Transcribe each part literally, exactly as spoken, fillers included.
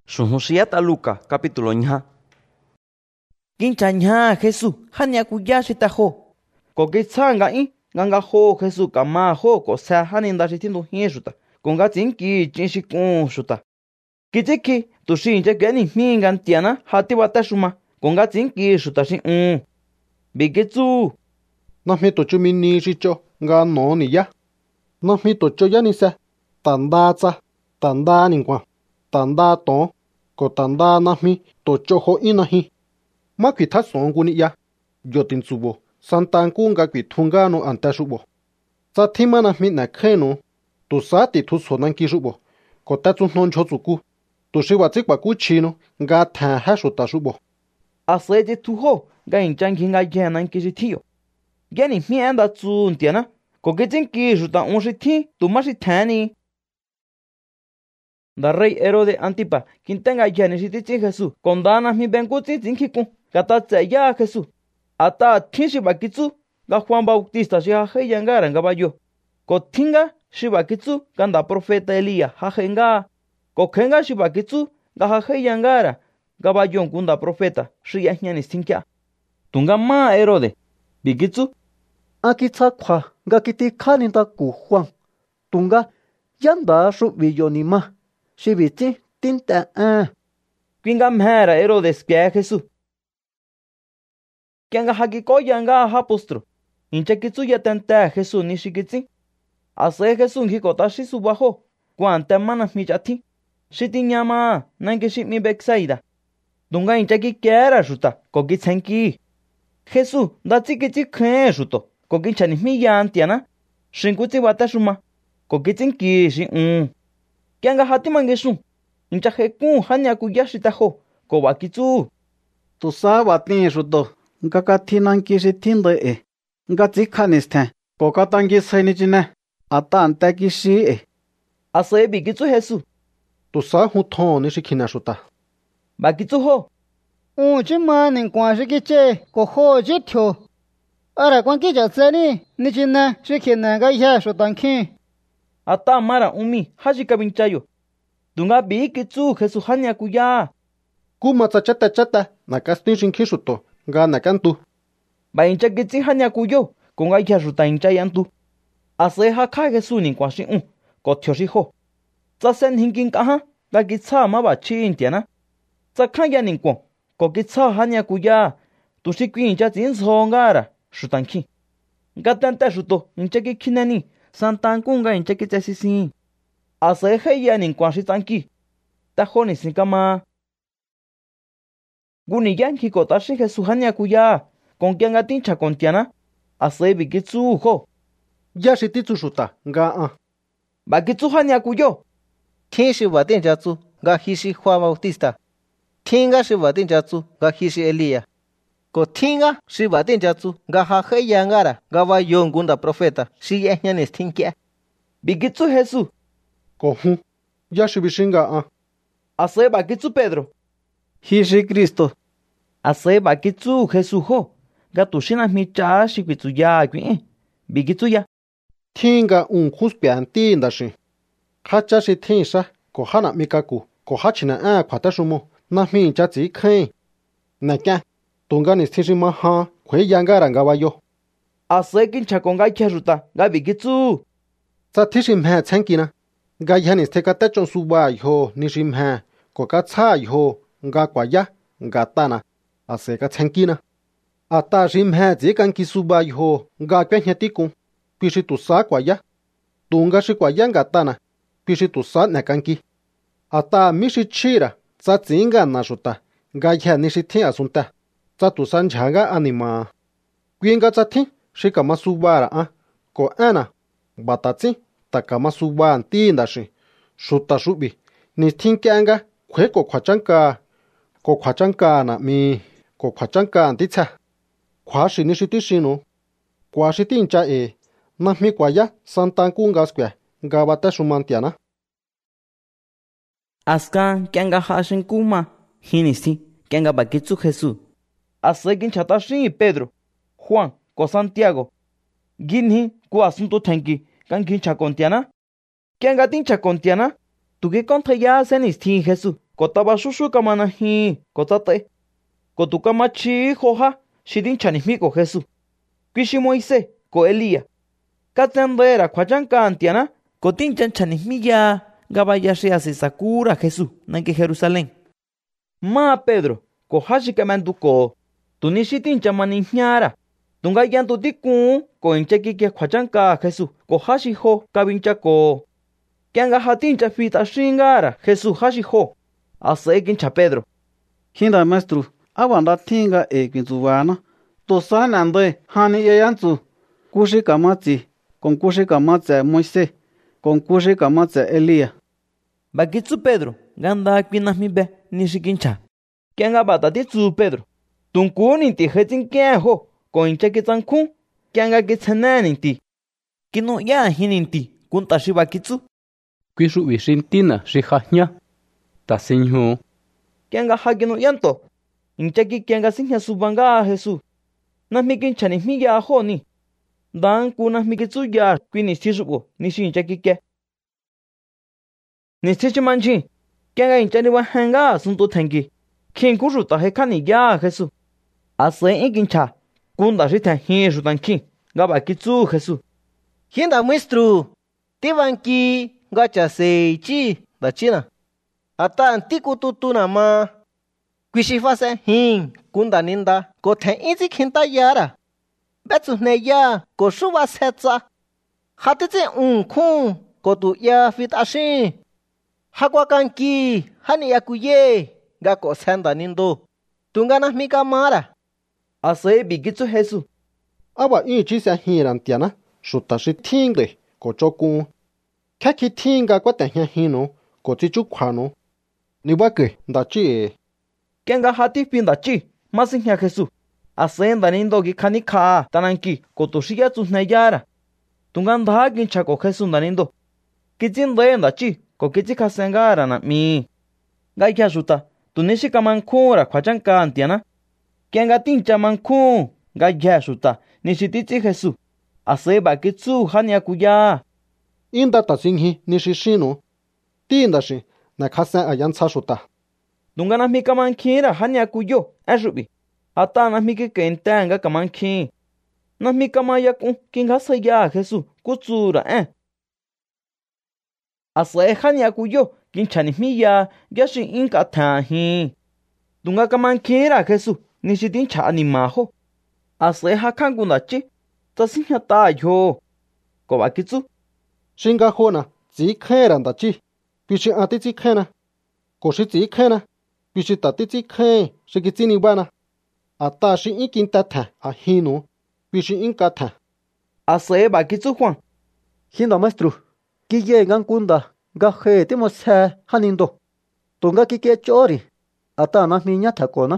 Xujuxiata Luca, capítulo ña. Kincha ña Jesús, hania kuya xitajo. Ko kitsa in, nganga jo Jesús kama jo ko sa haninda xitindu hin xuta. Konga tsinki chin xikun xuta. Kichiki tuxi inche keni mingan tiana hati bata xuma. Konga tsinki xuta xi un. Bikitsu. Najmi tocho mini xicho nga no ni ya. Najmi tocho ya ni se. Tanda tsa, tanda ninkwa, tanda ton, ko tanda najmi tocho ho inahi. Ma kwita songu ni ya. Yotin tsubo, santanku nga kwitunga no anta shubo. Tsa tima najmi na khenu, tu sati tu sonan ki shubo. Ko tatsu non cho tsuku, tu shiwa tsikwa ku chino nga tan ha shuta shubo. Aseje tu ho, ga inchanki nga yenan ki xitiyo. Geni mienda tsu ntiana, ko kitsinki xuta un xiti tu ma xitani. Da rey Herode Antipa, quintenga yani xititsin Jesús, kondana mi benkutsin tsinkikun, kata tseya Jesús. Ata thinxi bakitsu, ga Juan Bautista xi jajeyangara nga bayo. Ko thinga xi bakitsu kanda profeta Elías jajenga. Ko kjenga xi bakitsu ga jajeyangara nga bayon kunda profeta xi yajñani stinkya. Tunga ma Herode, bikitsu. Akitsa kjua nga kitikjani ndaku Juan. Tunga yanda xu'biyo nima. Xi bitsi tinte an. Kuinga mjera Herodes kye Jesús. Kianga hakikoya nga apostro. Incha kitsuya tente Jesús ni xi kitsin. Ase Jesús nkikota xi subajo. Kuante mana michathi. Xi tiñama nanki xi mi Betsaida. Tunga incha kikiera xuta ko kitsenki. Jesús ndatsi kitsikjen xuto. Ko kinchani miya antiana. Xinkutsi bata xuma. Ko kitsinki xi un. Kianga hati mangexun, incha jekun hania kuya xitajo, ko bakitsu. Tu sa batin xuto, nga katinanki xi tinde e, nga tsikjanisten, ko katangi saini chine, ata ante kixi e. Ase bikitsu Jesús. Tu sa huton ni xikina xuta. Bakitsu ho. Un chima ninkwan xi kiche, ko ho chi tyo. Ara kwan kicha tseni, ni chine xikina nga ya xutankin. Ata mara umi haji kabinchayo. Tunga bikitsu Jesús hania kuya. Kuma tsa chata chata, na kastin shinki xuto, nga na kantu. Ba incha kitsin hania kuyo, konga ya xuta incha yantu. Ase haka Jesús ninkwan xi un, ko tyo xi ho. Tsa sen hinkin kaha, ga kitsa ma ba chi intiana. Tsa kanya ninkwan, ko kitsa hania kuya, tu xi kui incha tsinso ngara, xutankin. Nga tante xuto, incha kikinani. Santankunga incha kitsesisin. Ase heya ninkwan xi tsanki. Tajo nisin kama. Guni yanki kota xi Jesús hania kuya. Konkia nga tincha kontiana. Ase bikitsu ho. Ya xi titsu xuta nga an. Bakitsu hania kuyo. Thin xi batin chatsu nga hi xi Juan Bautista. Thinga xi batin chatsu nga hi xi Elías. Ko thinga xi batin chatsu nga jajeyangara nga bayon kunda profeta xi yejñani stinkya. Bikitsu Jesús. Ko hun, ya xi bixinga an. Ase bakitsu Pedro. Hi xi Cristo. Ase bakitsu Jesús ho. Nga tuxina micha xi kuitsuya kui'en. Bikitsu ya. Thinga un juspianti ndaxi. Hacha xi thinxa ko hana mikaku ko hachina an kwata xumo najmi incha tsikjen. Nakya. Tunga ni stixi maha kwe yangara nga bayo. Ase kincha konga kya ruta nga bikitsu. Tsa tixi mhe tsenkina. Nga yani ste kata chon suba yo ni shi mhe. Ko ka tsa yo nga kwa ya nga tana. Ase ka tsenkina. Ata shi mhe zikan ki suba yo nga kwe nyetikun. Pishi tu sa kwa ya. Tunga shi kwa ya nga tana. Pishi tu sa nekanki. Ata mi shi chira. Tsa zinga na shuta. Nga yani shi tin asunta. Tsa tu san changa anima. Kuinga tsa tin, shi kama subara a. Ko ana, bata tsin, ta kama suba anti ndashi. Shuta shubi, ni tin kianga, kwe ko kwa chanka. Ko kwa chanka na mi, ko kwa chanka anti tsa. Kwa shi ni shi ti shinu. Kwa shi tin cha e, na mi kwa ya, santanku nga skwe, nga bata shumantiana. Aska kianga hashin kuma, hinisi, kianga bakitsu Jesús. Ase kinchata xi Pedro, Juan, ko Santiago. Ginhi ku asunto thanki kan kincha kontiana. Kianga tincha kontiana, tu que contra ya senistin Jesús. có ta ba su su kama na hi có ta te có tu kama chi ho ha shi din chani mi ko Jesus quy shi Moise ko Elia ka tendera kwa janka antiana có tin chan chani mi ya gabaya shi asi sakura Jesus na ke Jerusalén ma Pedro ko hashi kamandu ko tu ni shi tin chamani nyara tunga yan tu tikun ko inche ki ke kwa janka Jesus ko hashi ho kabincha ko Kianga hatin cha fita shingara Jesus hashi ho ase kincha Pedro Hinda maestro awanda tinga e kinzuwana to sanande hani yanzu kushi kamazi con kushi kamazi Moise con kushi kamazi Elia Bakitsu Pedro ganda kwina mibe nishikincha Kianga batati tsu Pedro tunku ninti hetin kya ho ko incha ki tsankun kianga ki tsana ninti kino ya hininti kunta shi bakitsu Quy sự ủy sinh tin à, sĩ khá nhá. Ta sinh hữu. Kianga hagino yanto. Inchaki kianga sinha subanga Jesús. Na mikin chani miya ho ni. Dan kuna mikitsu ya kui ni sisubo ni si inchaki ke. Ni sichi manchi. Kianga inchani wa hanga sunto tengi. Kin kusu ta hekani ya Jesús. Ase inkincha. Kunda shi ten hin shutan kin. Gaba kitsu Jesús. Hinda maestro. Tibanki. Gacha sei chi da china ata antiku tutu na ma kwishi fa se hin kunda ninda ko the izi khinta yara betsu ne ya ko shuwa setsa hati che un khun ko tu ya fit ashi hakwa kanki hani yakuye ga ko senda nindo tungana mika mara ase bigitsu Jesús aba i chi sa hiran tiana shuta shi tingle ko chokun Kaki tinga kwa tehnya hino, ko chi chu kwano. Ni wake, da chi. Kianga hati fin da chi, masinha Jesús. Asenda nindo ki kanika, tananki, ko to shiya tsu nayara. Tungan da gincha ko Jesús da nindo. Kitsin de da chi, ko kitsi kasengara na mi. Gai kya shuta, tu nishi ka mankura kwa chanka antiana. Kianga tincha mankun, gai kya shuta, nishi titsi Jesús. Aseba kitsu hanya kuya. Inda ta singhi nishishino. Tinda shi na khasan ayan tsashuta. Dungana mi kamankira hanya kuyo ashubi. Ata na mi ke kentanga kamankin. Na mi kamaya kun kinga saya Jesús kutsura eh. Asa hanya kuyo kinchani miya gashi inka tahi. Dunga kamankira Jesús nishitin cha animaho. Asa hakangunachi tasinya ta yo. Kobakitsu Shinga hona, zi kheran da chi. Pishi ati zi khena. Koshi zi khena. Pishi tati zi khen. Shiki zi ni bana. Ata shi inkin tata a hino. Pishi inka ta. Ase bakitsu Juan. Hinda maestro kiye ngan kunda ga he timo se hanindo tunga kike chori ata na minya thakona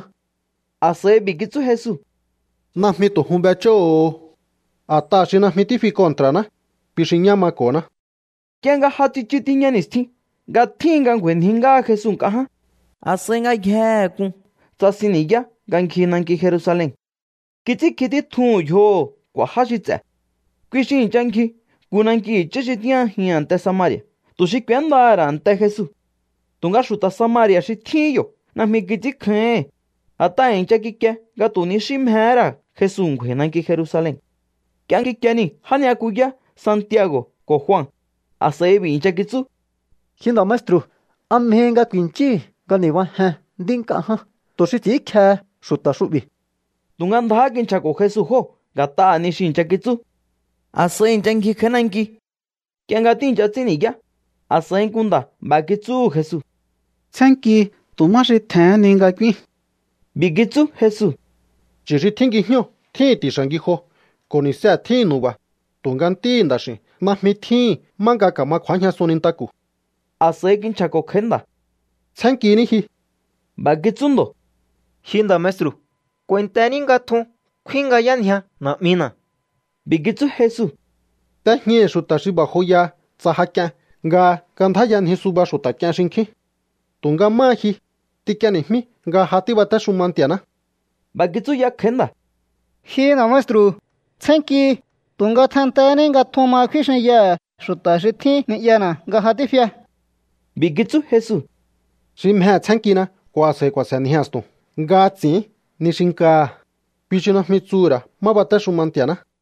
Ase bigitsu Jesús Na mi to humbe cho. Ata shi na mi tifi kontra na. Pishi nyama kona. Kianga hati chitinya nisti. Ga tinga ngwen hinga Jesús kaha. Ase nga ye kun. Tasiniya gankinan ki Jerusalén. Kiti kiti thun yo kwa hashitse. Kwishin chanki kunanki chishitiya hiyan te Samaria. Tushi kwendara ante Jesús. Tunga shuta Samaria shi thiyo. Na mi kiti khen. Ata encha kike ga tuni shimhera Jesús ngwenan ki Jerusalén. Kianki kiani hanya kuya Santiago ko Juan. Ase bincha kitsu. Hinda maestro amhenga kwinchi ganiwa ha dinka ha toshi ti kha shuta shubi Tungan da gincha ko Jesús ho gata ni shincha kitsu. Ase inchanki khenanki. Kianga tincha tsiniya. Ase kunda bakitsu Jesús. Tsanki tumashi tan ninga kwin Bigitsu Jesús. Jishi tingi hyo. Tin ti shangi ho. Koni sa tin nuba. Tungan tin da shi. Na mi tin manga kama kwanya sonin taku. Ase gincha ko khenda. Tsanki ni hi. Bagitsundo. Hinda maestro cuentaninga thun kwinga yanhya na mina Bigitsu Jesús. Ta nye shuta shi ba hoya tsahakya. Nga kantha yan hi suba shuta kya shinki. Tunga ma hi. Tikya ni mi nga hati bata shumantiana. Bagitsu ya khenda. Hinda maestro tsanki tunga thantani nga thoma khishin ya shuta shi thi ni yana ga hatifya Bigitsu Jesús. Sim he tsankina kwa se kwa se ni hastu. Ga tsi ni shinka. Pichino mitsura ma bata shumantiana.